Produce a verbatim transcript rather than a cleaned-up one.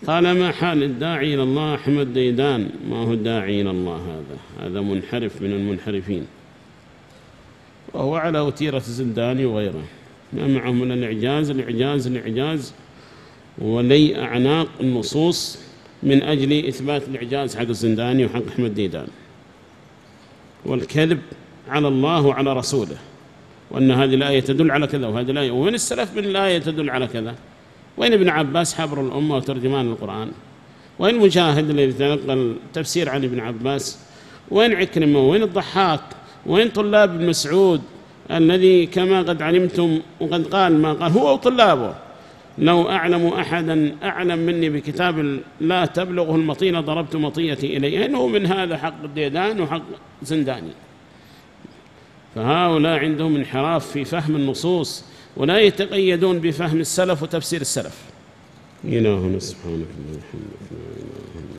قال ما حال الداعي إلى الله أحمد ديدان؟ ما هو الداعي إلى الله هذا؟ هذا منحرف من المنحرفين، وهو على وتيرة الزنداني وغيره، ما معه من الإعجاز الإعجاز الإعجاز ولي أعناق النصوص من أجل إثبات الإعجاز حق الزنداني وحق أحمد ديدان، والكذب على الله وعلى رسوله، وأن هذه الآية تدل على كذا وهذه الآية. وين السلف من الآية تدل على كذا؟ وين ابن عباس حبر الأمة وترجمان القرآن؟ وين مجاهد الذي تلقى التفسير عن ابن عباس؟ وين عكرمة؟ وين الضحاك؟ وين طلاب ابن مسعود الذي كما قد علمتم وقد قال ما قال هو وطلابه؟ لو أعلم أحدا أعلم مني بكتاب لا تبلغه المطينة ضربت مطيتي إليه، إنه من هذا حق الديدان وحق زنداني. فهؤلاء عندهم انحراف في فهم النصوص، ولا يتقيدون بفهم السلف وتفسير السلف. إلهنا سبحانه وتعالى.